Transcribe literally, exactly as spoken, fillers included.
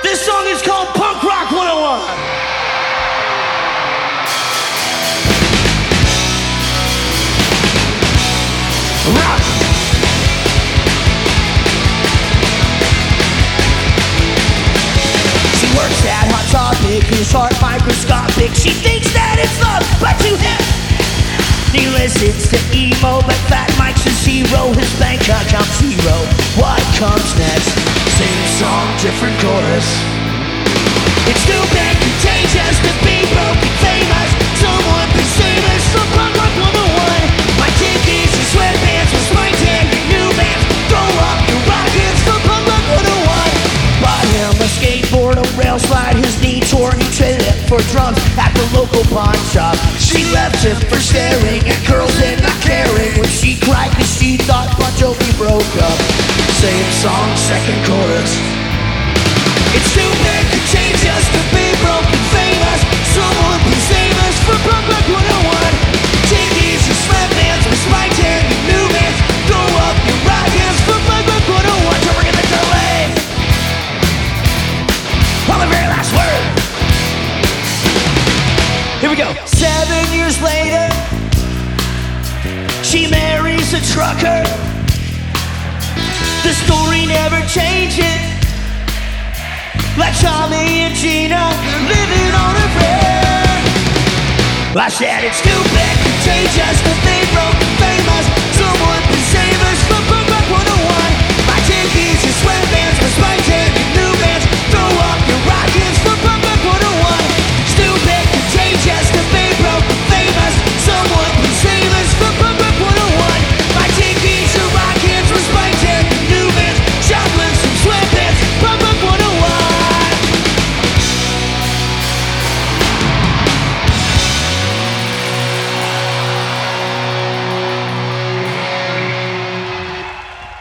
This song is called Punk Rock one oh one. Rock. She works at Hot Topic, whose heart microscopic. She thinks that it's love, but to him he listens to emo, but Fat Mike's a zero. His bank account zero. What comes next? Same song, different chorus. It's stupid, contagious to be broken famous. Someone please save us from Punk Rock one oh one. My tickets and sweatpants was my tan. New bands, throw up your rockets for Punk Rock one oh one. Bought him a skateboard, a rail slide, his knee torn. He traded it for drums at the local pawn shop. She left him for staring at girls and not caring when she cried cause she thought Bon Jovi broke up. Same song, second chorus. It's stupid, contagious to be broken famous. Someone please save us for Punk Rock one oh one. Tickies and sweatbands with spiked hair and new bands. Throw up your rockets for Punk Rock one oh one. Don't forget the delay on the very last word. Here we go. Seven years later, she marries a trucker. The story never changes. Like Tommy and Gina living on a prayer. I said it's stupid, contagious to think